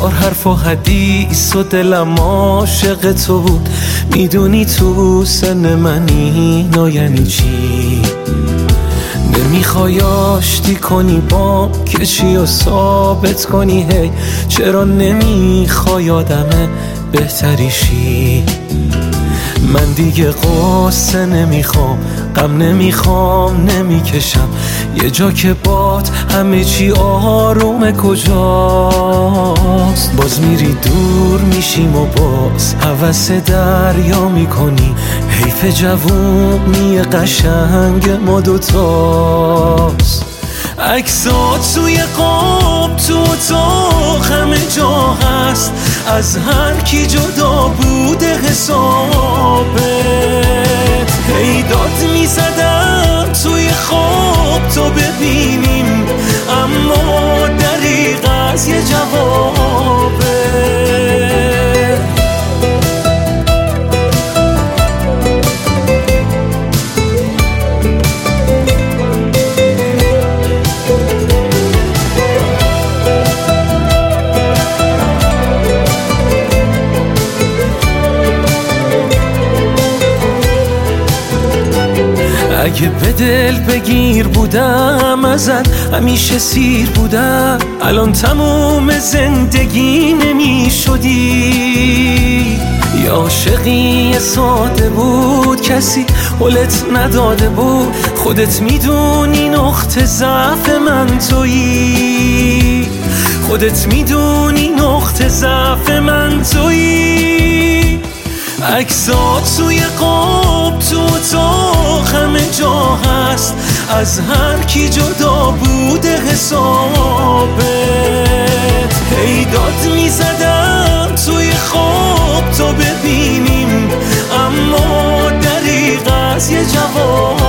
هزار حرف و حدیث و دلم عاشق تو بود. میدونی تو سن منی یعنی چی؟ نمیخوای آشتی کنی با کشی و ثابت کنی هی چرا نمیخوای آدم بهتری شی؟ من دیگه قصه نمیخوام، غم نمیخوام، نمیکشم یه جا که باد همه چی آرومه. کجاست؟ باز میری دور میشیم و باز هوس دریا میکنی. حیف جوونی قشنگ ما دوتاست. عکسات توی قاب تو اتاق همه جا هست، از هر کی جدا بوده حسابت. هی داد میزدم توی خواب تو ببینیم، اما دریغ از یه جوابت. اگه به دل بگیر بودم ازت همیشه سیر بودم، الان تموم زندگی نمی شدی. یا عاشقی ساده بود کسی حلت نداده بود، خودت میدونی نقطه ضعف من تویی. خودت میدونی نقطه ضعف من تویی. عکسات توی قاب تو اتاق همه جا هست، از هر کی جدا بوده حسابت. هی داد میزدم توی خواب تو ببینیم، اما دریغ از یه جواب.